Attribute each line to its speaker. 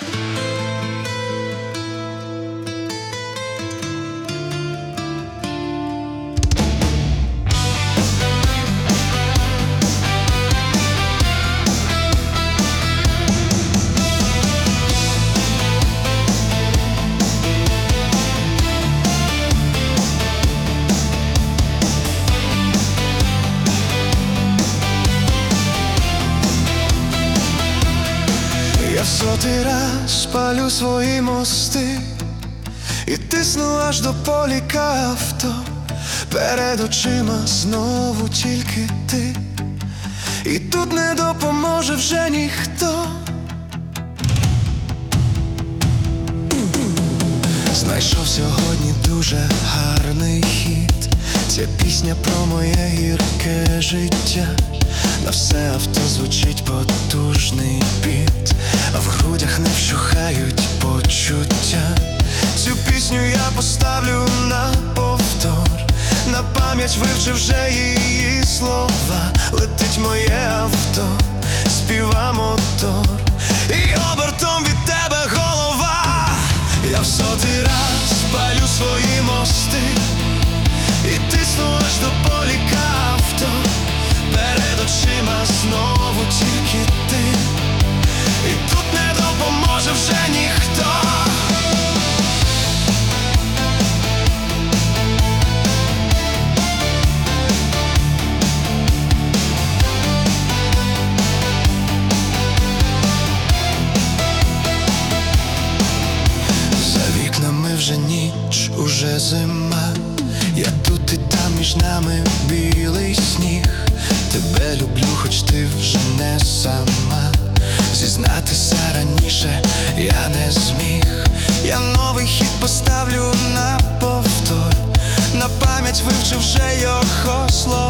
Speaker 1: Я в сотий раз палю свої мости і тисну аж до поліка авто. Перед очима знову тільки ти, і тут не допоможе вже ніхто. Знайшов сьогодні дуже гарний хіт. Ця пісня про моє гірке життя. На все авто звучить потужний біт, а в грудях не вщухають почуття. Цю пісню я поставлю на повтор, на пам'ять вивчив вже її слова. Летить моє авто, співа мотор, і обертом від тебе голова. Я в сотий раз палю свої мости і тисну аж до поліка авто. Перед очима знову тільки ти, і тут не допоможе вже ніхто. За вікнами вже ніч, уже зима. Я тут і там, між нами білий сніг. Тебе люблю, хоч ти вже не сама. Зізнатися раніше я не зміг. Я новий хіт поставлю на повтор, на пам'ять вивчив вже його слова.